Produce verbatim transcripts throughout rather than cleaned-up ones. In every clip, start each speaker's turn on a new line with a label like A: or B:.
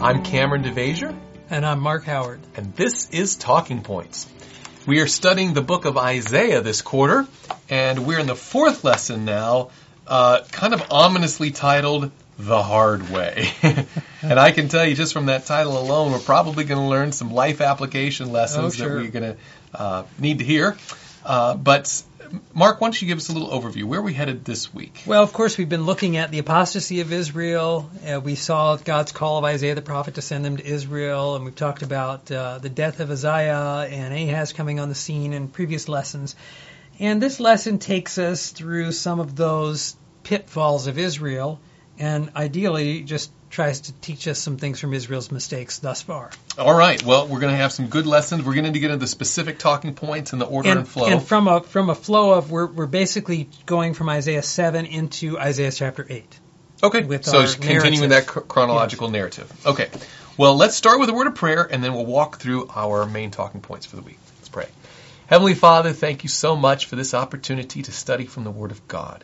A: I'm Cameron DeVasier.
B: And I'm Mark Howard.
A: And this is Talking Points. We are studying the book of Isaiah this quarter, and we're in the fourth lesson now, uh, kind of ominously titled, The Hard Way. And I can tell you just from that title alone, we're probably going to learn some life application lessons
B: oh, sure.
A: that we're going to uh, need to hear. Uh, but Mark, why don't you give us a little overview? Where are we headed this week?
B: Well, of course, we've been looking at the apostasy of Israel. Uh, we saw God's call of Isaiah the prophet to send them to Israel, and we've talked about uh, the death of Uzziah and Ahaz coming on the scene in previous lessons. And this lesson takes us through some of those pitfalls of Israel, and ideally just tries to teach us some things from Israel's mistakes thus far.
A: All right. Well, we're going to have some good lessons. We're going to get into the specific talking points and the order and,
B: and
A: flow.
B: And from a from a flow of, we're we're basically going from Isaiah seven into Isaiah chapter eight.
A: Okay.
B: With
A: so
B: our
A: continuing that chronological chronological yes. narrative. Okay. Well, let's start with a word of prayer, and then we'll walk through our main talking points for the week. Let's pray. Heavenly Father, thank you so much for this opportunity to study from the Word of God.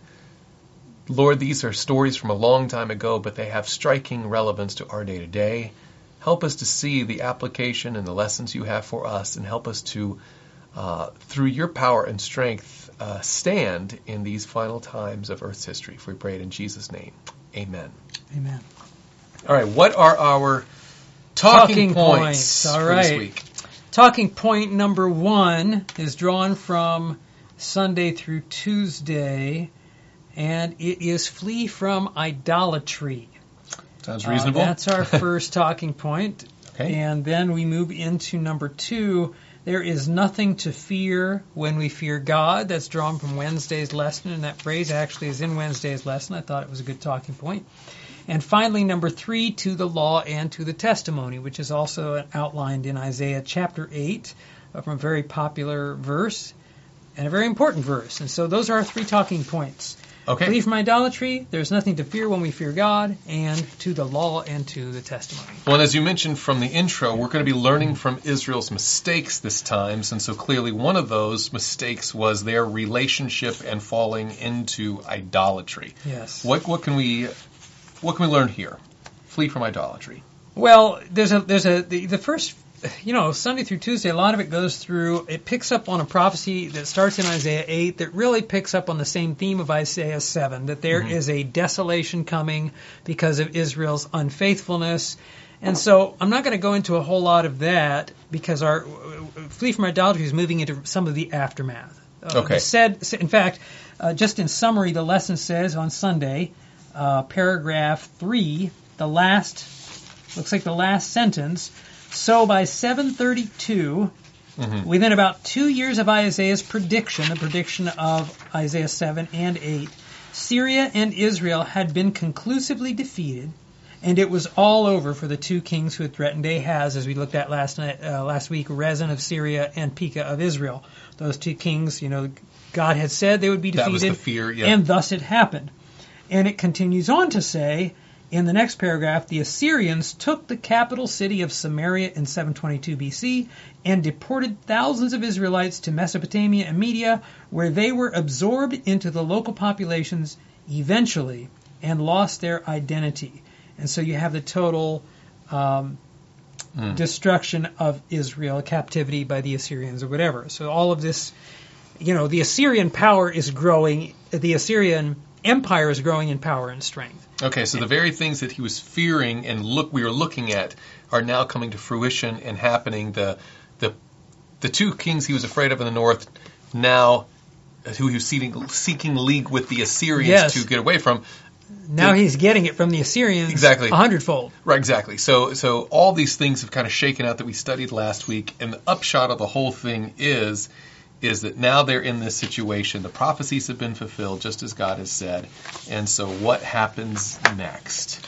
A: Lord, these are stories from a long time ago, but they have striking relevance to our day-to-day. Help us to see the application and the lessons you have for us, and help us to, uh, through your power and strength, uh, stand in these final times of Earth's history. If we pray it in Jesus' name, amen.
B: Amen.
A: All right, what are our talking,
B: talking
A: points,
B: points. All
A: for
B: right.
A: this week?
B: Talking point number one is drawn from Sunday through Tuesday, and it is flee from idolatry.
A: Sounds reasonable.
B: Uh, that's our first talking point.
A: Okay.
B: And then we move into number two. There is nothing to fear when we fear God. That's drawn from Wednesday's lesson, and that phrase actually is in Wednesday's lesson. I thought it was a good talking point. And finally, number three, to the law and to the testimony, which is also outlined in Isaiah chapter eight, from a very popular verse and a very important verse. And so those are our three talking points.
A: Okay.
B: Flee from idolatry, there's nothing to fear when we fear God, and to the law and to the testimony.
A: Well, and as you mentioned from the intro, we're going to be learning from Israel's mistakes this time, and so clearly one of those mistakes was their relationship and falling into idolatry.
B: Yes.
A: What what can we what can we learn here? Flee from idolatry.
B: Well, there's a there's a the, the first. You know, Sunday through Tuesday, a lot of it goes through, it picks up on a prophecy that starts in Isaiah eight that really picks up on the same theme of Isaiah seven, that there mm-hmm. is a desolation coming because of Israel's unfaithfulness. And so I'm not going to go into a whole lot of that because our flee from idolatry is moving into some of the aftermath. Uh,
A: okay.
B: Said, in fact, uh, just in summary, the lesson says on Sunday, uh, paragraph three, the last, looks like the last sentence, so by seven thirty-two, mm-hmm. within about two years of Isaiah's prediction, the prediction of Isaiah seven and eight, Syria and Israel had been conclusively defeated, and it was all over for the two kings who had threatened Ahaz, as we looked at last night, uh, last week, Rezin of Syria and Pekah of Israel. Those two kings, you know, God had said they would be defeated,
A: that was the fear, yeah.
B: and thus it happened. And it continues on to say, in the next paragraph, the Assyrians took the capital city of Samaria in seven twenty-two B C and deported thousands of Israelites to Mesopotamia and Media, where they were absorbed into the local populations eventually and lost their identity. And so you have the total um, mm. destruction of Israel, captivity by the Assyrians or whatever. So all of this, you know, the Assyrian power is growing, the Assyrian empire is growing in power and strength.
A: Okay, so the very things that he was fearing and look we were looking at are now coming to fruition and happening. The the the two kings he was afraid of in the north, now who he was seeking, seeking league with the Assyrians
B: yes.
A: to get away from.
B: Now
A: the,
B: he's getting it from the Assyrians
A: exactly.
B: a hundredfold.
A: Right, exactly. So so all these things have kind of shaken out that we studied last week, and the upshot of the whole thing is is that now they're in this situation. The prophecies have been fulfilled, just as God has said. And so what happens next?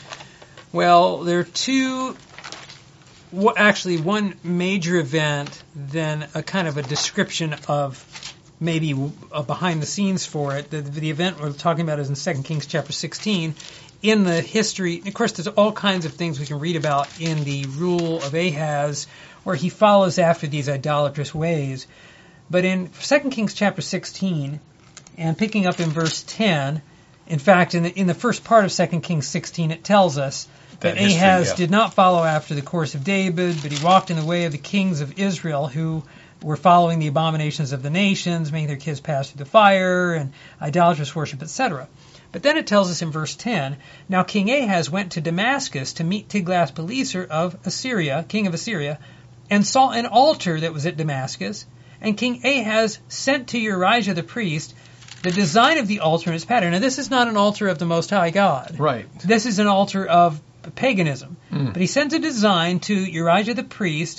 B: Well, there are two, well, actually one major event, then a kind of a description of maybe a behind the scenes for it. The, the event we're talking about is in Second Kings chapter sixteen. In the history, of course, there's all kinds of things we can read about in the rule of Ahaz, where he follows after these idolatrous ways. But in Second Kings chapter sixteen, and picking up in verse ten, in fact, in the, in the first part of Second Kings sixteen, it tells us that
A: history,
B: Ahaz
A: yeah.
B: did not follow after the course of David, but he walked in the way of the kings of Israel who were following the abominations of the nations, making their kids pass through the fire, and idolatrous worship, et cetera. But then it tells us in verse ten, now King Ahaz went to Damascus to meet Tiglath-Pileser of Assyria, king of Assyria, and saw an altar that was at Damascus. And King Ahaz sent to Urijah the priest the design of the altar and its pattern. Now, this is not an altar of the Most High God.
A: Right.
B: This is an altar of paganism.
A: Mm.
B: But he sent a design to Urijah the priest,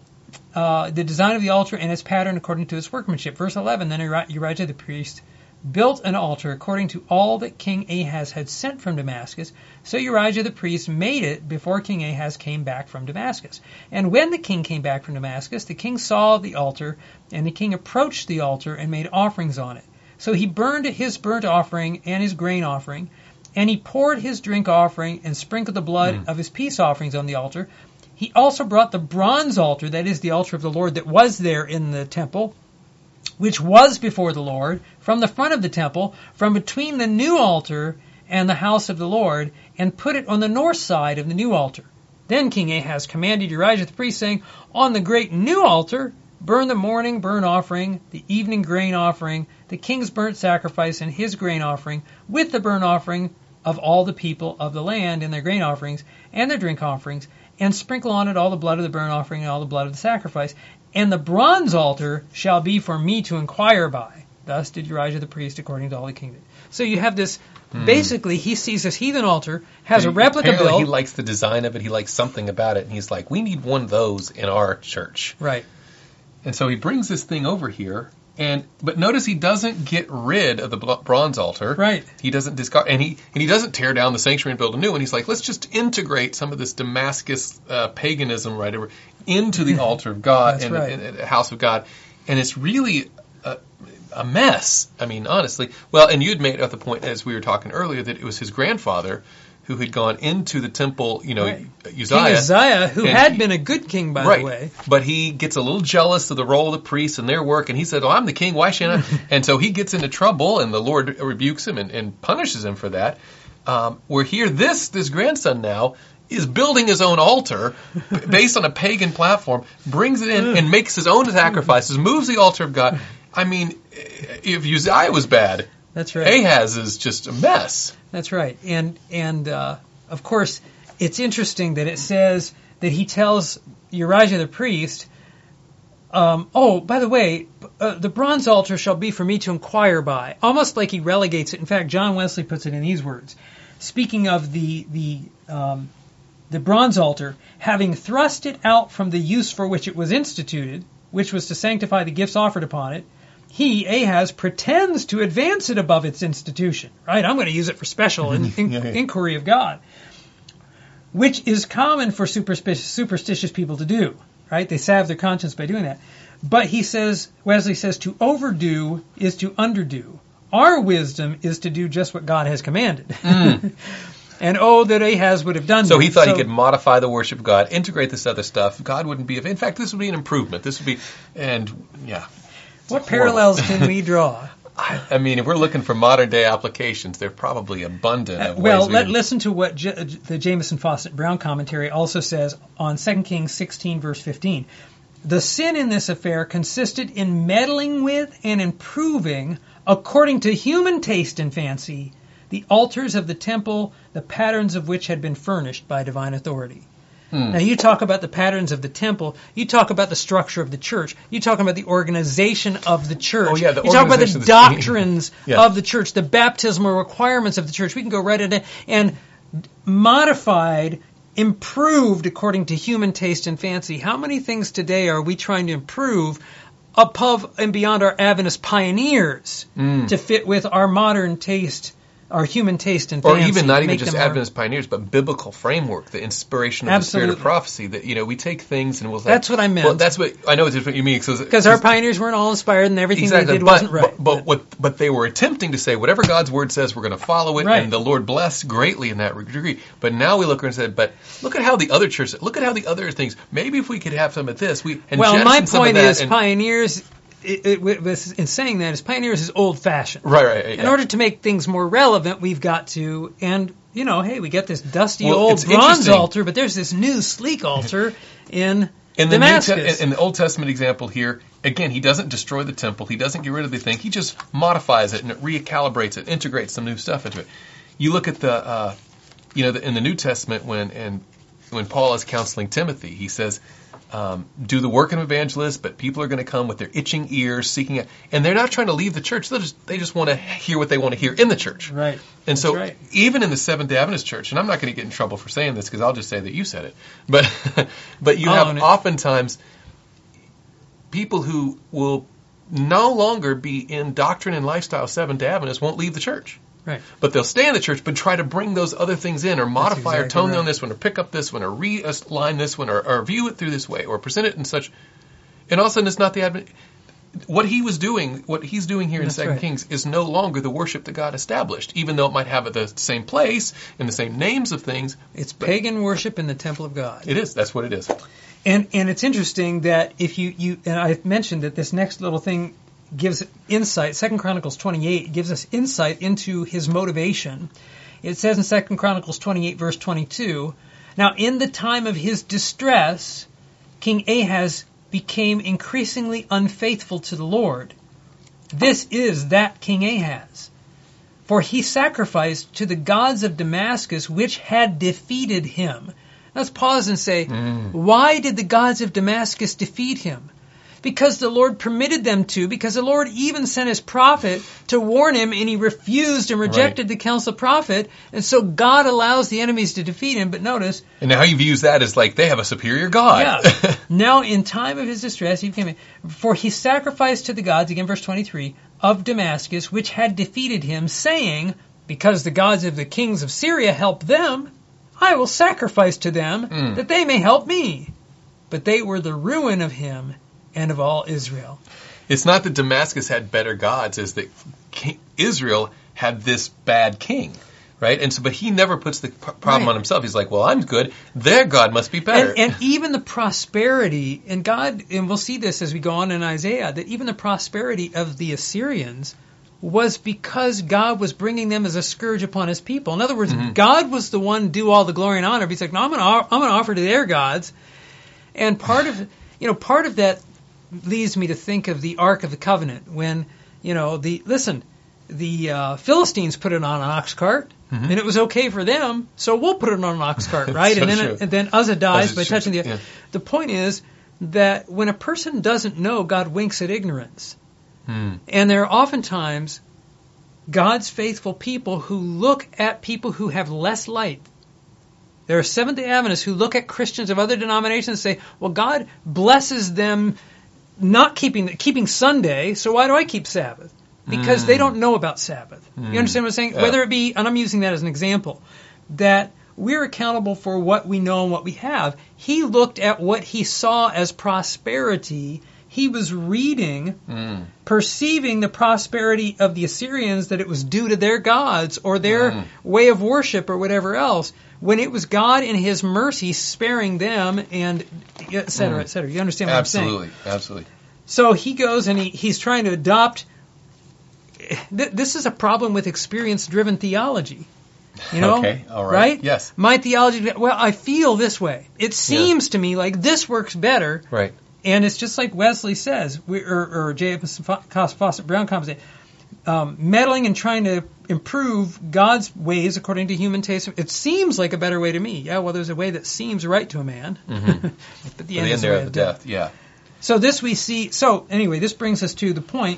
B: uh, the design of the altar and its pattern according to its workmanship. Verse eleven, then Urijah the priest built an altar according to all that King Ahaz had sent from Damascus. So Urijah the priest made it before King Ahaz came back from Damascus. And when the king came back from Damascus, the king saw the altar, and the king approached the altar and made offerings on it. So he burned his burnt offering and his grain offering, and he poured his drink offering and sprinkled the blood mm. of his peace offerings on the altar. He also brought the bronze altar, that is the altar of the Lord that was there in the temple, which was before the Lord, from the front of the temple, from between the new altar and the house of the Lord, and put it on the north side of the new altar. Then King Ahaz commanded Urijah the priest, saying, on the great new altar, burn the morning burnt offering, the evening grain offering, the king's burnt sacrifice, and his grain offering, with the burnt offering of all the people of the land and their grain offerings and their drink offerings, and sprinkle on it all the blood of the burnt offering and all the blood of the sacrifice. And the bronze altar shall be for me to inquire by. Thus did Urijah the priest according to all the king did. So you have this, hmm. basically, he sees this heathen altar, has
A: and
B: a replica
A: apparently
B: built.
A: He likes the design of it, he likes something about it, and he's like, we need one of those in our church.
B: Right.
A: And so he brings this thing over here, and but notice he doesn't get rid of the bronze altar.
B: Right.
A: He doesn't discard, and he and he doesn't tear down the sanctuary and build a new one. He's like, let's just integrate some of this Damascus uh, paganism right over into the altar of God and,
B: right.
A: and, and the house of God, and it's really a, a mess. I mean, honestly. Well, and you'd made at the point as we were talking earlier that it was his grandfather who had gone into the temple, you know,
B: right.
A: Uzziah.
B: King Uzziah, who had
A: he,
B: been a good king, by
A: right,
B: the way.
A: But he gets a little jealous of the role of the priests and their work, and he said, oh, I'm the king, why shouldn't I? And so he gets into trouble, and the Lord rebukes him and, and punishes him for that. Um, where here, this, this grandson now is building his own altar based on a pagan platform, brings it in and makes his own sacrifices, moves the altar of God. I mean, if Uzziah was bad,
B: that's right.
A: Ahaz is just a mess.
B: That's right. And, and uh, of course, it's interesting that it says that he tells Urijah the priest, um, oh, by the way, uh, the bronze altar shall be for me to inquire by. Almost like he relegates it. In fact, John Wesley puts it in these words. Speaking of the, the, um, the bronze altar, having thrust it out from the use for which it was instituted, which was to sanctify the gifts offered upon it, he, Ahaz, pretends to advance it above its institution. Right? I'm going to use it for special in, in,
A: yeah, yeah.
B: inquiry of God, which is common for superstitious, superstitious people to do. Right? They salve their conscience by doing that. But he says, Wesley says, to overdo is to underdo. Our wisdom is to do just what God has commanded. Mm. And oh, that Ahaz would have done
A: So
B: that.
A: he thought
B: so,
A: he could modify the worship of God, integrate this other stuff. God wouldn't be, in fact, this would be an improvement. This would be, and yeah.
B: What parallels can we draw?
A: I, I mean, if we're looking for modern day applications, they're probably abundant. Of
B: Uh, well,
A: ways we
B: let,
A: can...
B: listen to what J- the Jameson Fawcett Brown commentary also says on Second Kings sixteen, verse fifteen. The sin in this affair consisted in meddling with and improving, according to human taste and fancy, the altars of the temple, the patterns of which had been furnished by divine authority. Hmm. Now, you talk about the patterns of the temple. You talk about the structure of the church. You talk about the organization of the church.
A: Oh, yeah, the
B: you talk about the,
A: the
B: doctrines
A: yeah.
B: of the church, the baptismal requirements of the church. We can go right into and modified, improved according to human taste and fancy. How many things today are we trying to improve above and beyond our Adventist pioneers mm. to fit with our modern taste, our human taste and fancy?
A: Or even not even just
B: our...
A: Adventist pioneers, but biblical framework, the inspiration of
B: Absolutely.
A: the spirit of prophecy. That you know, we take things and we'll. Say,
B: that's what I meant.
A: Well, that's what I know. It's what you mean
B: because our pioneers weren't all inspired and everything
A: exactly,
B: they did
A: but,
B: wasn't right.
A: But, but what? But they were attempting to say whatever God's word says, we're going to follow it,
B: right.
A: and the Lord blessed greatly in that degree. But now we look and said, but look at how the other churches, look at how the other things. Maybe if we could have some of this, we. And
B: well, my
A: some of
B: point
A: that
B: is
A: and,
B: pioneers. it, it, it, in saying that, is pioneers is old-fashioned.
A: Right, right.
B: In
A: yeah.
B: order to make things more relevant, we've got to, and, you know, hey, we got this dusty
A: Well,
B: old
A: it's
B: bronze
A: interesting.
B: altar, but there's this new sleek altar in
A: In the, New
B: Damascus.
A: Te- in the Old Testament example here, again, he doesn't destroy the temple. He doesn't get rid of the thing. He just modifies it and it recalibrates it, integrates some new stuff into it. You look at the, uh, you know, the, in the New Testament when and when Paul is counseling Timothy, he says, um, do the work of an evangelist, but people are going to come with their itching ears, seeking it. And they're not trying to leave the church. They just, they just want to hear what they want to hear in the church.
B: Right.
A: And
B: That's
A: so
B: right.
A: even in the Seventh-day Adventist Church, and I'm not going to get in trouble for saying this because I'll just say that you said it, but but you
B: I'll own
A: have
B: it.
A: oftentimes people who will no longer be in doctrine and lifestyle Seventh-day Adventists won't leave the church.
B: Right.
A: But they'll stay in the church, but try to bring those other things in, or modify, or
B: exactly
A: tone
B: right.
A: down this one, or pick up this one, or realign this one, or, or view it through this way, or present it in such. And all of a sudden, it's not the Advent. What he was doing, what he's doing here in
B: That's
A: Second
B: right.
A: Kings, is no longer the worship that God established, even though it might have the same place and the same names of things.
B: It's pagan worship in the temple of God.
A: It is. That's what it is.
B: And and it's interesting that if you, you and I mentioned that this next little thing gives insight. Second Chronicles twenty-eight gives us insight into his motivation. It says in Second Chronicles twenty-eight, verse twenty-two, now in the time of his distress, King Ahaz became increasingly unfaithful to the Lord. This is that King Ahaz. For he sacrificed to the gods of Damascus, which had defeated him. Let's pause and say, mm. why did the gods of Damascus defeat him? Because the Lord permitted them to, because the Lord even sent his prophet to warn him, and he refused and rejected
A: right.
B: the counsel of the prophet, and so God allows the enemies to defeat him. But notice...
A: And now he views that as like they have a superior God.
B: Yeah. Now in time of his distress, he became... For he sacrificed to the gods, again verse twenty-three, of Damascus, which had defeated him, saying, because the gods of the kings of Syria helped them, I will sacrifice to them,
A: mm.
B: that they may help me. But they were the ruin of him and of all Israel.
A: It's not that Damascus had better gods, it's that King Israel had this bad king, right? And so, but he never puts the p- problem
B: right.
A: on himself. He's like, well, I'm good. Their God must be better.
B: And, and even the prosperity, and God, and we'll see this as we go on in Isaiah, that even the prosperity of the Assyrians was because God was bringing them as a scourge upon his people. In other words, mm-hmm. God was the one to do all the glory and honor. But he's like, no, I'm going to I'm going to offer to their gods. And part of, you know, part of that leads me to think of the Ark of the Covenant when, you know, the, listen, the uh, Philistines put it on an ox cart, mm-hmm. and it was okay for them, so we'll put it on an ox cart, right?
A: so
B: and then
A: true.
B: and then Uzzah dies
A: Uzzah
B: by
A: should,
B: touching the...
A: yeah.
B: The point is that when a person doesn't know, God winks at ignorance.
A: Hmm.
B: And there are oftentimes God's faithful people who look at people who have less light. There are Seventh-day Adventists who look at Christians of other denominations and say, well, God blesses them not keeping keeping Sunday, so why do I keep Sabbath? Because mm. they don't know about Sabbath. Mm. You understand what I'm saying?
A: Yeah.
B: Whether it be, and I'm using that as an example, that we're accountable for what we know and what we have. He looked at what he saw as prosperity. He was reading, mm. perceiving the prosperity of the Assyrians, that it was due to their gods or their mm. way of worship or whatever else, when it was God in his mercy sparing them, and et cetera, mm. et cetera. You understand what
A: absolutely,
B: I'm saying?
A: Absolutely, absolutely.
B: So he goes and he, he's trying to adopt... Th- this is a problem with experience-driven theology. You know?
A: Okay, all right.
B: Right?
A: Yes.
B: My theology, well, I feel this way. It seems yeah. to me like this works better.
A: Right.
B: And it's just like Wesley says, we, or, or J F Fawcett Brown comes in, um, meddling and trying to improve God's ways according to human taste. It seems like a better way to me. Yeah, well, there's a way that seems right to a man.
A: Mm-hmm.
B: But the
A: but
B: end
A: the
B: is the
A: end
B: way
A: of
B: of
A: the
B: death.
A: death. Yeah.
B: So this we see. So anyway, this brings us to the point.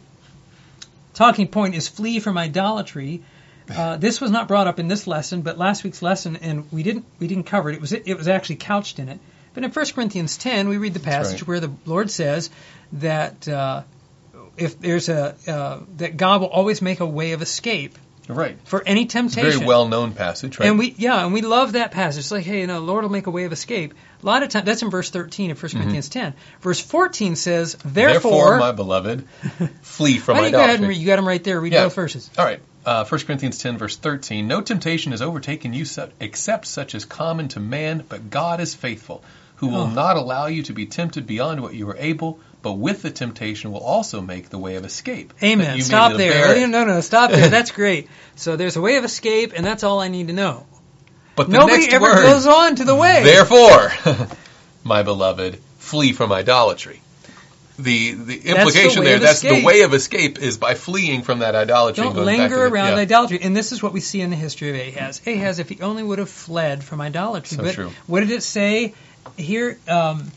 B: Talking point is flee from idolatry. Uh, this was not brought up in this lesson, but last week's lesson, and we didn't we didn't cover it. It was it was actually couched in it. But in First Corinthians ten, we read the passage
A: right.
B: where the Lord says that uh, if there's a uh, that God will always make a way of escape.
A: Right.
B: For any temptation.
A: It's a very well-known passage, right?
B: And we yeah, and we love that passage. It's like, hey, you know, the Lord will make a way of escape. A lot of times, that's in verse thirteen of First mm-hmm. Corinthians ten. Verse fourteen says, therefore,
A: therefore my beloved, flee from
B: why don't you
A: idolatry.
B: Go ahead and read, you got them right there. Read
A: yeah.
B: both verses.
A: All right. Uh, First Corinthians ten, verse thirteen. No temptation has overtaken you su- except such as common to man, but God is faithful, who will oh. not allow you to be tempted beyond what you are able, but with the temptation will also make the way of escape.
B: Amen. Stop there. No, no, stop there. That's great. So there's a way of escape, and that's all I need to know.
A: But the
B: Nobody
A: next
B: ever
A: word,
B: goes on to the way.
A: Therefore, my beloved, flee from idolatry. The the implication
B: the
A: there, that's
B: escape.
A: the way of escape is by fleeing from that idolatry.
B: Don't
A: and going
B: linger
A: back to the,
B: around
A: yeah.
B: idolatry. And this is what we see in the history of Ahaz. Ahaz, if he only would have fled from idolatry.
A: So
B: but
A: true.
B: What did it say here? Um,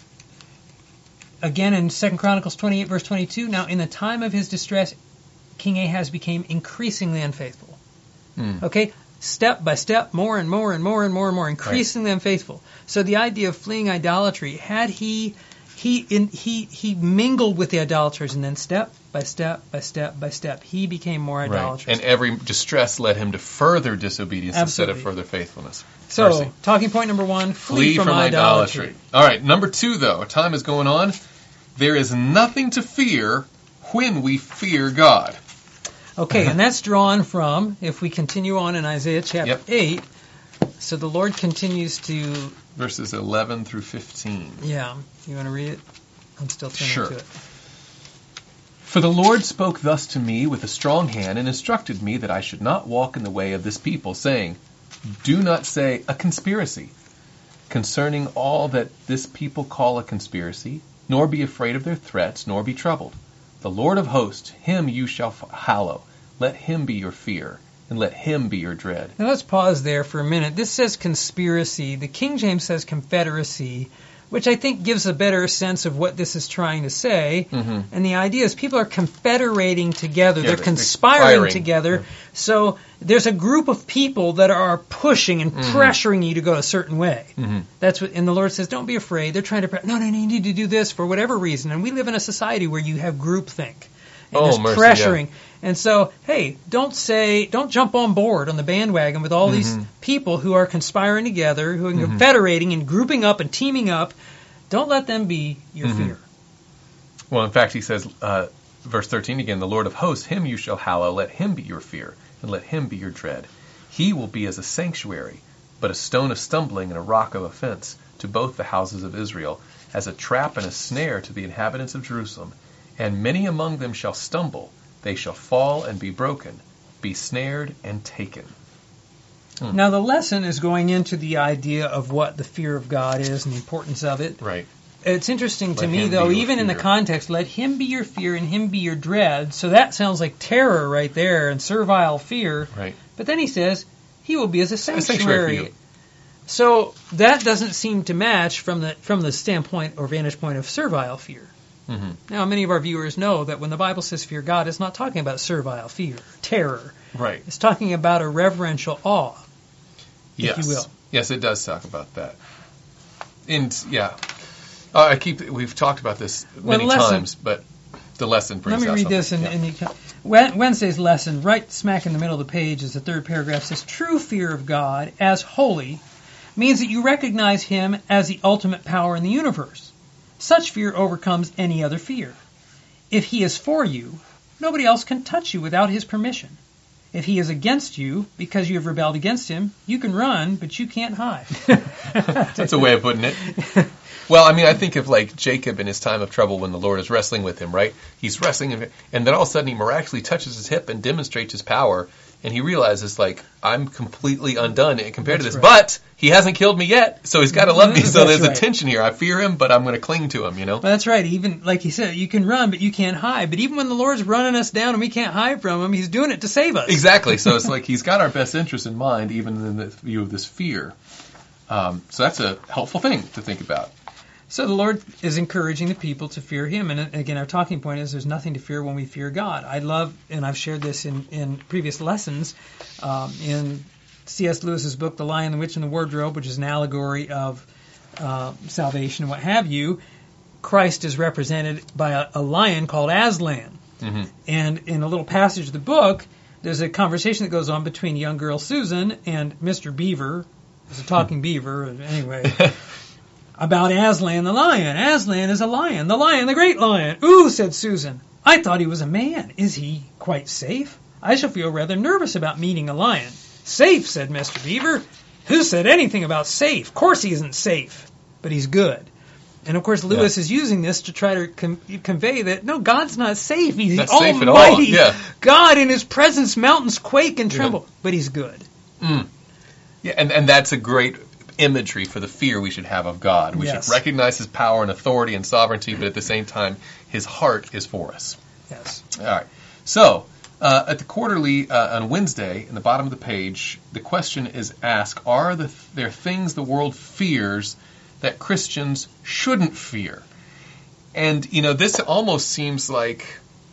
B: again in Second Chronicles twenty-eight, verse twenty-two, now in the time of his distress, King Ahaz became increasingly unfaithful.
A: Hmm.
B: Okay? Step by step, more and more and more and more and more, increasingly right. unfaithful. So the idea of fleeing idolatry, had he... He in, he he mingled with the idolaters, and then step by step by step by step, he became more idolatrous.
A: Right. And every distress led him to further disobedience
B: Absolutely.
A: instead of further faithfulness.
B: So,
A: Mercy.
B: Talking point number one, flee,
A: flee
B: from,
A: from
B: idolatry.
A: idolatry. All right, number two, though. Our time is going on. There is nothing to fear when we fear God.
B: Okay, and that's drawn from, if we continue on in Isaiah chapter
A: yep.
B: eight, so the Lord continues to...
A: Verses eleven through fifteen.
B: Yeah. You want to read it? I'm still turning
A: sure.
B: to it.
A: For the Lord spoke thus to me with a strong hand and instructed me that I should not walk in the way of this people, saying, do not say a conspiracy concerning all that this people call a conspiracy, nor be afraid of their threats, nor be troubled. The Lord of hosts, him you shall hallow. Let him be your fear, and let him be your dread.
B: Now let's pause there for a minute. This says conspiracy. The King James says confederacy, which I think gives a better sense of what this is trying to say. Mm-hmm. And the idea is people are confederating together. Yeah, they're, they're conspiring, conspiring together. Yeah. So there's a group of people that are pushing and mm-hmm. pressuring you to go a certain way. Mm-hmm. That's what, and the Lord says, don't be afraid. They're trying to, pre- no, no, no, you need to do this for whatever reason. And we live in a society where you have groupthink. And
A: oh,
B: there's
A: mercy,
B: pressuring.
A: Yeah.
B: And so, hey, don't say, don't jump on board on the bandwagon with all mm-hmm. these people who are conspiring together, who are mm-hmm. confederating and grouping up and teaming up. Don't let them be your mm-hmm. fear.
A: Well, in fact, he says, uh, verse thirteen again, the Lord of hosts, him you shall hallow, let him be your fear, and let him be your dread. He will be as a sanctuary, but a stone of stumbling and a rock of offense to both the houses of Israel, as a trap and a snare to the inhabitants of Jerusalem. And many among them shall stumble, they shall fall and be broken, be snared and taken. Hmm.
B: Now the lesson is going into the idea of what the fear of God is and the importance of it.
A: Right.
B: It's interesting to
A: let
B: me, though, even in the context, let him be your fear and him be your dread. So that sounds like terror right there and servile fear.
A: Right.
B: But then he says, he will be as a sanctuary.
A: A sanctuary for you.
B: So that doesn't seem to match from the from the standpoint or vantage point of servile fear. Mm-hmm. Now, many of our viewers know that when the Bible says fear God, it's not talking about servile fear, terror.
A: Right.
B: It's talking about a reverential awe.
A: Yes.
B: If you will.
A: Yes, it does talk about that. And yeah, uh, I keep. We've talked about this many well, lesson, times, but the lesson brings.
B: Let me
A: out
B: read
A: something.
B: this, and,
A: yeah.
B: and you can, Wednesday's lesson, right smack in the middle of the page, is the third paragraph. Says, "True fear of God as holy means that you recognize Him as the ultimate power in the universe. Such fear overcomes any other fear. If He is for you, nobody else can touch you without His permission. If He is against you, because you have rebelled against Him, you can run, but you can't hide."
A: That's a way of putting it. Well, I mean, I think of like Jacob in his time of trouble when the Lord is wrestling with him, right? He's wrestling, and then all of a sudden he miraculously touches his hip and demonstrates his power, and he realizes, like, I'm completely undone compared
B: That's
A: to this.
B: right.
A: But he hasn't killed me yet, so he's got to love me. So
B: That's
A: there's
B: right.
A: a tension here. I fear him, but I'm going to cling to him, you know?
B: Well, that's right. Even, like he said, you can run, but you can't hide. But even when the Lord's running us down and we can't hide from Him, He's doing it to save us.
A: Exactly. So it's like He's got our best interest in mind, even in the view of this fear. Um, so that's a helpful thing to think about.
B: So the Lord is encouraging the people to fear Him. And again, our talking point is there's nothing to fear when we fear God. I love, and I've shared this in, in previous lessons, um, in C S Lewis's book, The Lion, the Witch, and the Wardrobe, which is an allegory of uh, salvation and what have you. Christ is represented by a, a lion called Aslan. Mm-hmm. And in a little passage of the book, there's a conversation that goes on between young girl Susan and Mister Beaver. It's a talking beaver, anyway. About Aslan the lion. Aslan is a lion. The lion, the great lion. Ooh, said Susan. I thought he was a man. Is he quite safe? I shall feel rather nervous about meeting a lion. Safe, said Mister Beaver. Who said anything about safe? Of course he isn't safe, but he's good. And of course, Lewis
A: Yeah.
B: is using this to try to com- convey that no, God's not safe. He's
A: Not
B: the
A: safe at all,
B: Almighty
A: yeah.
B: God. In His presence, mountains quake and tremble.
A: Yeah.
B: But He's good.
A: Mm. Yeah, and, and that's a great imagery for the fear we should have of God. We
B: Yes.
A: should recognize His power and authority and sovereignty, but at the same time, His heart is for us.
B: Yes.
A: All right. So, uh, at the quarterly uh, on Wednesday, in the bottom of the page, the question is asked, are the, there things the world fears that Christians shouldn't fear? And, you know, this almost seems like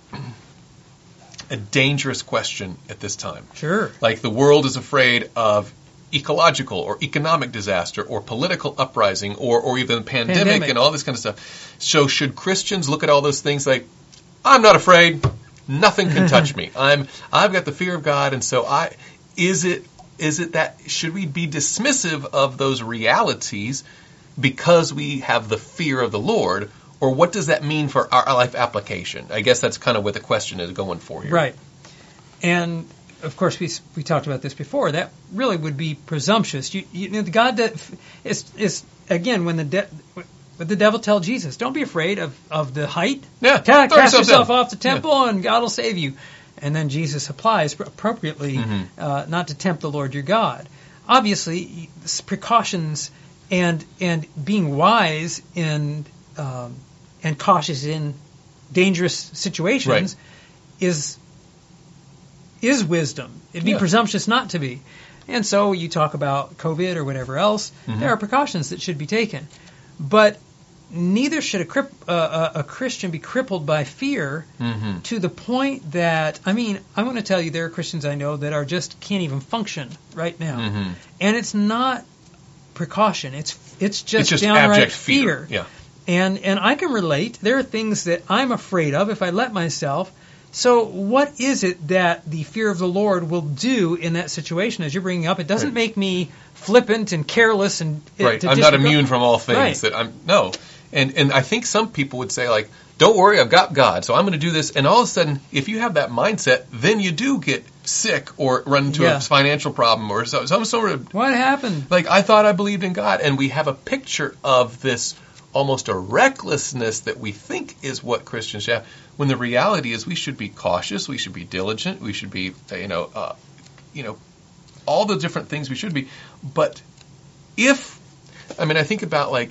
A: a dangerous question at this time.
B: Sure.
A: Like the world is afraid of ecological or economic disaster or political uprising or, or even pandemic,
B: Pandemic.
A: and all this kind of stuff. So should Christians look at all those things like, I'm not afraid, nothing can touch me. I'm I've got the fear of God, and so I is it is it that should we be dismissive of those realities because we have the fear of the Lord, or what does that mean for our life application? I guess that's kind of what the question is going for here.
B: Right. And of course, we we talked about this before. That really would be presumptuous. You, you know, the God that is is again when the de- what the devil tell Jesus, don't be afraid of, of the height.
A: Yeah,
B: Ta-
A: throw
B: cast
A: yourself
B: yourself
A: down.
B: off the temple, and God will save you. And then Jesus applies appropriately,
A: Mm-hmm.
B: uh, not to tempt the Lord your God. Obviously, precautions and and being wise in um, and cautious in dangerous situations
A: Right.
B: is is wisdom. It'd be
A: Yeah.
B: presumptuous not to be. And so you talk about COVID or whatever else.
A: Mm-hmm.
B: There are precautions that should be taken, but neither should a, crip, uh, a, a Christian be crippled by fear
A: Mm-hmm.
B: to the point that, I mean, I'm going to tell you there are Christians I know that are just can't even function right now.
A: Mm-hmm.
B: And it's not precaution. It's it's just,
A: It's just
B: downright
A: abject fear.
B: fear.
A: Yeah.
B: And and I can relate. There are things that I'm afraid of if I let myself. So what is it that the fear of the Lord will do in that situation? As you're bringing up, it doesn't
A: Right.
B: make me flippant and careless and uh,
A: Right.
B: to
A: I'm not
B: disregard-
A: immune from all things.
B: Right.
A: That I'm no. And and I think some people would say like, don't worry, I've got God, so I'm going to do this. And all of a sudden, if you have that mindset, then you do get sick or run into
B: Yeah.
A: a financial problem or so, some sort of
B: What happened?
A: like I thought I believed in God, and we have a picture of this almost a recklessness that we think is what Christians have, when the reality is we should be cautious, we should be diligent, we should be, you know, uh, you know, all the different things we should be. But if, I mean, I think about like,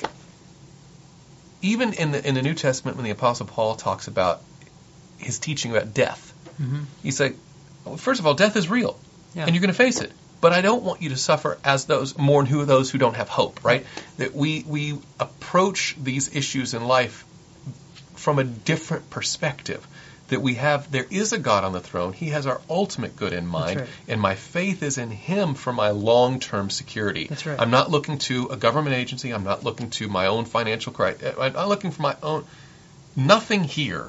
A: even in the in the New Testament when the Apostle Paul talks about his teaching about death,
B: Mm-hmm.
A: he's like, well, first of all, death is real,
B: Yeah.
A: and you're going to face it. But I don't want you to suffer as those mourn who those who don't have hope, right? That we we approach these issues in life from a different perspective. That we have, there is a God on the throne. He has our ultimate good in mind,
B: right.
A: and my faith is in Him for my long-term security.
B: That's right.
A: I'm not looking to a government agency. I'm not looking to my own financial crisis. I'm not looking for my own. Nothing here.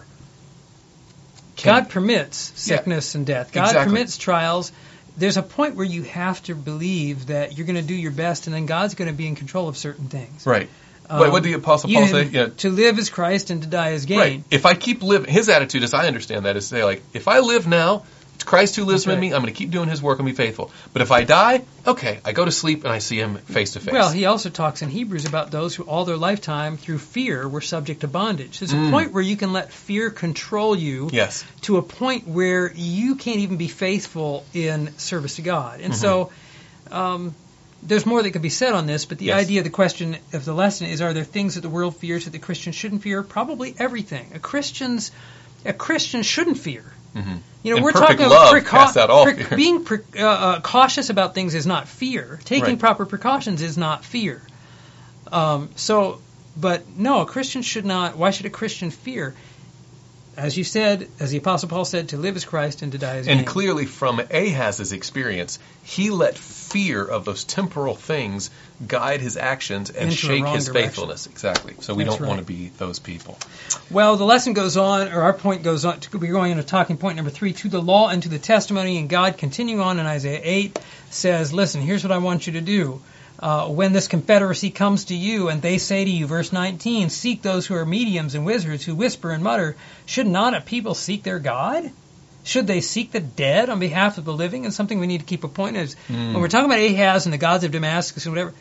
A: can-
B: God permits sickness and death. God
A: Exactly.
B: permits trials. There's a point where you have to believe that you're going to do your best, and then God's going to be in control of certain things.
A: Right.
B: Um,
A: what, what did the Apostle Paul
B: you-
A: say? Yeah.
B: To live is Christ, and to die is gain.
A: Right. If I keep living, his attitude, as I understand that, is to say, like, if I live now, it's Christ who lives
B: That's
A: in
B: right.
A: me. I'm going to keep doing His work and be faithful. But if I die, okay, I go to sleep and I see Him face to face.
B: Well, he also talks in Hebrews about those who all their lifetime through fear were subject to bondage. There's a
A: Mm.
B: point where you can let fear control you
A: Yes.
B: to a point where you can't even be faithful in service to God. And so um, there's more that could be said on this, but the
A: Yes.
B: idea, the question of the lesson is, are there things that the world fears that the Christian shouldn't fear? Probably everything. A Christian's a Christian shouldn't fear.
A: Mhm.
B: You know,
A: And
B: we're
A: perfect
B: talking
A: love
B: about
A: casts out all
B: pre-
A: fear.
B: being pre- uh, uh, cautious about things is not fear. Taking
A: Right.
B: proper precautions is not fear. Um, so, but no, a Christian should not. Why should a Christian fear? As you said, as the Apostle Paul said, to live is Christ and to die is gain.
A: And clearly from Ahaz's experience, he let fear of those temporal things guide his actions and
B: Into a
A: shake
B: wrong
A: his
B: direction.
A: faithfulness. Exactly. So we
B: That's
A: don't want
B: right.
A: to be those people.
B: Well, the lesson goes on, or our point goes on. To, we're going into talking point number three, to the law and to the testimony. And God, continuing on in Isaiah eight, says, listen, here's what I want you to do. Uh, when this confederacy comes to you and they say to you, verse nineteen, seek those who are mediums and wizards who whisper and mutter, should not a people seek their God? Should they seek the dead on behalf of the living? And something we need to keep a point is,
A: Mm.
B: when we're talking about Ahaz and the gods of Damascus and whatever,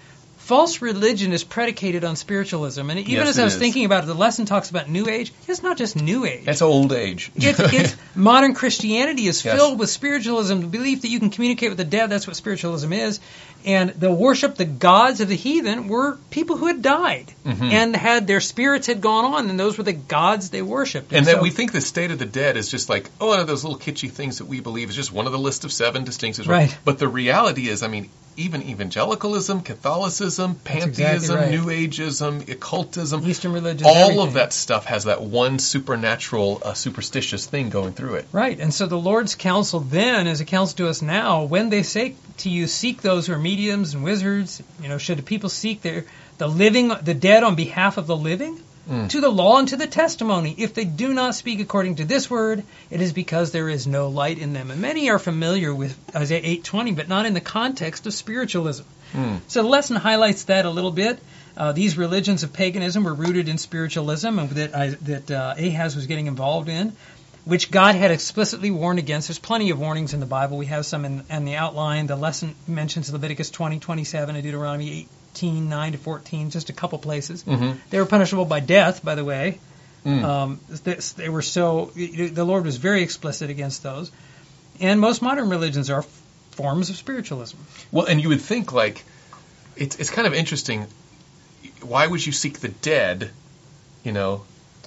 B: false religion is predicated on spiritualism. And even
A: Yes,
B: as
A: it
B: I was
A: is.
B: thinking about it, the lesson talks about New Age. It's not just New Age.
A: That's old age.
B: It's, it's modern Christianity is
A: Yes.
B: filled with spiritualism, the belief that you can communicate with the dead. That's what spiritualism is. And the worship, the gods of the heathen, were people who had died
A: Mm-hmm.
B: and had their spirits had gone on, and those were the gods they worshipped.
A: And that
B: so-
A: we think the state of the dead is just like, oh, one of those little kitschy things that we believe is just one of the list of seven distinctions.
B: Right.
A: But the reality is, I mean, even evangelicalism, Catholicism,
B: exactly
A: pantheism,
B: right.
A: New Ageism, occultism,
B: Eastern religions,
A: all
B: everything.
A: of that stuff has that one supernatural, uh, superstitious thing going through it.
B: Right, and so the Lord's counsel then is a counsel to us now. When they say to you, seek those who are mediums and wizards, you know, should the people seek their, the living, the dead on behalf of the living?
A: Mm.
B: To the law and to the testimony. If they do not speak according to this word, it is because there is no light in them. And many are familiar with Isaiah eight twenty, but not in the context of spiritualism.
A: Mm.
B: So the lesson highlights that a little bit. Uh, these religions of paganism were rooted in spiritualism, and that I, that uh, Ahaz was getting involved in, which God had explicitly warned against. There's plenty of warnings in the Bible. We have some in, in the outline. The lesson mentions Leviticus twenty, twenty-seven, and Deuteronomy eighteen, nine to fourteen, just a couple places.
A: Mm-hmm.
B: They were punishable by death, by the way.
A: Mm.
B: Um, they, they were so, the Lord was very explicit against those. And most modern religions are forms of spiritualism.
A: Well, and you would think, like, it's it's kind of interesting. Why would you seek the dead, you know,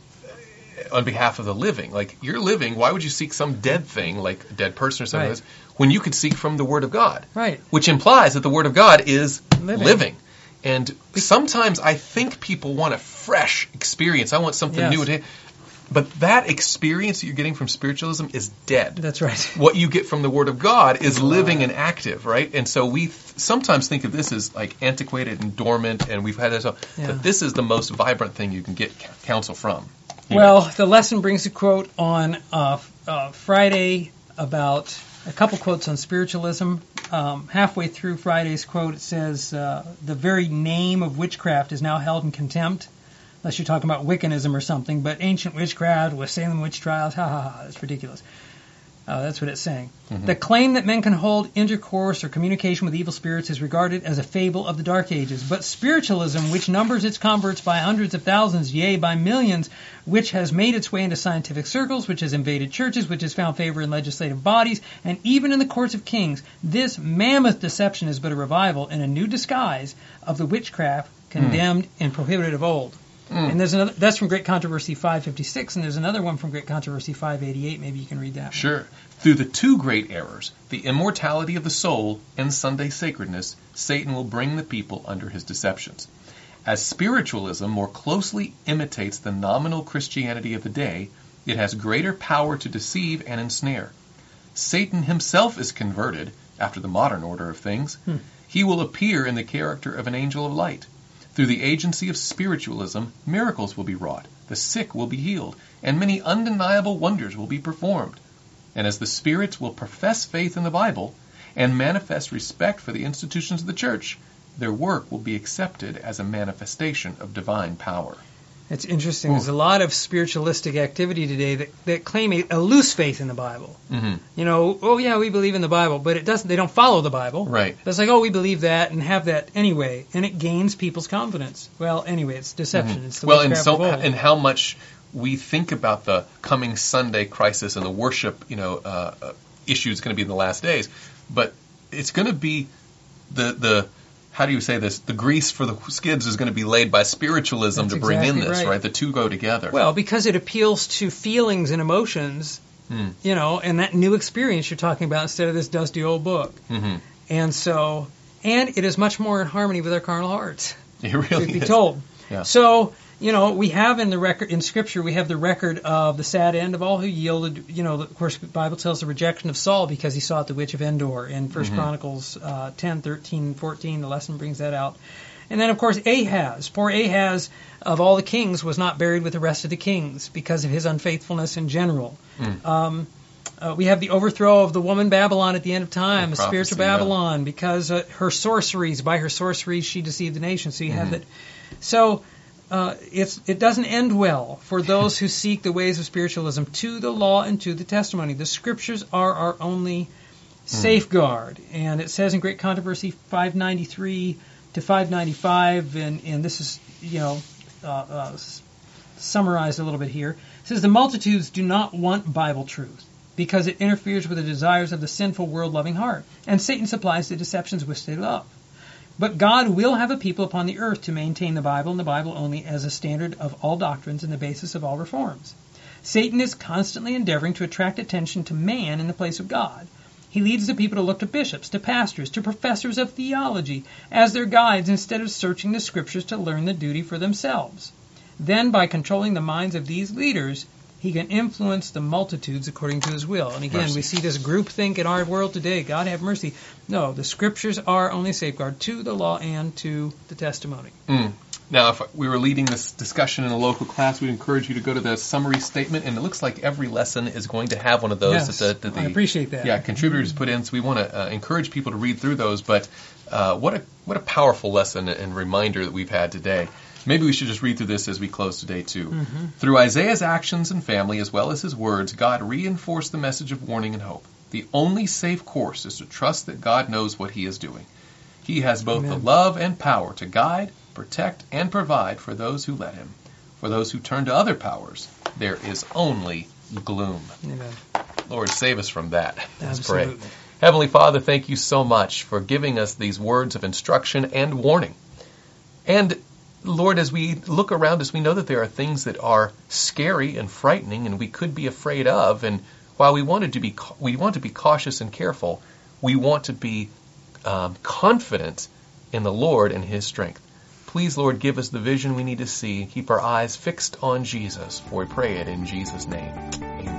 A: on behalf of the living? Like, you're living, why would you seek some dead thing, like a dead person or something
B: Right.
A: like this, when you could seek from the Word of God?
B: Right.
A: Which implies that the Word of God is living.
B: Living.
A: And sometimes I think people want a fresh experience. I want something
B: Yes.
A: new. To, but that experience that you're getting from spiritualism is dead.
B: That's right.
A: What you get from the Word of God is living and active, right? And so we th- sometimes think of this as like antiquated and dormant, and we've had this,
B: Yeah.
A: but this is the most vibrant thing you can get c- counsel from.
B: Well, the lesson brings a quote on uh, f- uh, Friday about a couple quotes on spiritualism. Um, halfway through Friday's quote, it says, uh, the very name of witchcraft is now held in contempt, unless you're talking about Wiccanism or something, but ancient witchcraft with Salem witch trials, ha ha ha, that's ridiculous. Uh, that's what it's saying.
A: Mm-hmm.
B: The claim that men can hold intercourse or communication with evil spirits is regarded as a fable of the Dark Ages. But spiritualism, which numbers its converts by hundreds of thousands, yea, by millions, which has made its way into scientific circles, which has invaded churches, which has found favor in legislative bodies, and even in the courts of kings, this mammoth deception is but a revival in a new disguise of the witchcraft condemned mm. and prohibited of old. Mm. And there's another. That's from Great Controversy five fifty-six, and there's another one from Great Controversy five eighty-eight. Maybe you can read that.
A: Sure. Through the two great errors, the immortality of the soul and Sunday sacredness, Satan will bring the people under his deceptions. As spiritualism more closely imitates the nominal Christianity of the day, it has greater power to deceive and ensnare. Satan himself is converted, after the modern order of things. Hmm. He will appear in the character of an angel of light. Through the agency of spiritualism, miracles will be wrought, the sick will be healed, and many undeniable wonders will be performed. And as the spirits will profess faith in the Bible and manifest respect for the institutions of the church, their work will be accepted as a manifestation of divine power.
B: It's interesting. Ooh. There's a lot of spiritualistic activity today that, that claim a, a loose faith in the Bible.
A: Mm-hmm.
B: You know, oh yeah, we believe in the Bible, but it doesn't. They don't follow the Bible.
A: Right.
B: But it's like, oh, we believe that and have that anyway, and it gains people's confidence. Well, anyway, it's deception.
A: Mm-hmm.
B: It's the
A: well, and
B: witchcraft
A: so
B: of old.
A: and how much we think about the coming Sunday crisis and the worship, you know, uh, uh, issue is going to be in the last days, but it's going to be the the. How do you say this? The grease for the skids is going to be laid by spiritualism
B: That's
A: to bring
B: exactly
A: in this,
B: right.
A: right? The two go together.
B: Well, because it appeals to feelings and emotions,
A: mm.
B: you know, and that new experience you're talking about instead of this dusty old book.
A: Mm-hmm.
B: And so, and it is much more in harmony with our carnal hearts.
A: It really
B: truth be
A: is.
B: told.
A: Yeah.
B: So, you know, we have in the record in Scripture, we have the record of the sad end of all who yielded. You know, of course, the Bible tells the rejection of Saul because he sought the witch of Endor in First
A: mm-hmm.
B: Chronicles uh, ten, thirteen, fourteen. The lesson brings that out. And then, of course, Ahaz. Poor Ahaz, of all the kings, was not buried with the rest of the kings because of his unfaithfulness in general.
A: Mm.
B: Um, uh, we have the overthrow of the woman Babylon at the end of time,
A: the
B: a spiritual
A: prophecy,
B: Babylon, yeah. because uh, her sorceries, by her sorceries, she deceived the nation. So you
A: mm-hmm.
B: have that. So uh, it's it doesn't end well for those who seek the ways of spiritualism to the law and to the testimony. The Scriptures are our only safeguard. Mm. And it says in Great Controversy five ninety-three, to five ninety-five, and, and this is, you know, uh, uh, summarized a little bit here. It says, the multitudes do not want Bible truth because it interferes with the desires of the sinful, world-loving heart, and Satan supplies the deceptions which they love. But God will have a people upon the earth to maintain the Bible, and the Bible only, as a standard of all doctrines and the basis of all reforms. Satan is constantly endeavoring to attract attention to man in the place of God. He leads the people to look to bishops, to pastors, to professors of theology as their guides instead of searching the Scriptures to learn the duty for themselves. Then, by controlling the minds of these leaders, he can influence the multitudes according to his will. And again, mercy. We see this groupthink in our world today. God have mercy. No, the Scriptures are only a safeguard to the law and to the testimony.
A: Mm. Now, if we were leading this discussion in a local class, we'd encourage you to go to the summary statement, and it looks like every lesson is going to have one of those.
B: Yes,
A: that the, that the,
B: I appreciate that.
A: Yeah, contributors put in, so we want to uh, encourage people to read through those. But uh, what a what a powerful lesson and reminder that we've had today. Maybe we should just read through this as we close today, too. Mm-hmm. Through Isaiah's actions and family, as well as his words, God reinforced the message of warning and hope. The only safe course is to trust that God knows what he is doing. He has both Amen. The love and power to guide, protect, and provide for those who let him. For those who turn to other powers, there is only gloom.
B: Amen.
A: Lord, save us from that. Let's
B: Absolutely.
A: pray. Heavenly Father, thank you so much for giving us these words of instruction and warning. And Lord, as we look around us, we know that there are things that are scary and frightening and we could be afraid of. And while we wanted to be, we want to be cautious and careful, we want to be um, confident in the Lord and his strength. Please, Lord, give us the vision we need to see. Keep our eyes fixed on Jesus, for we pray it in Jesus' name. Amen.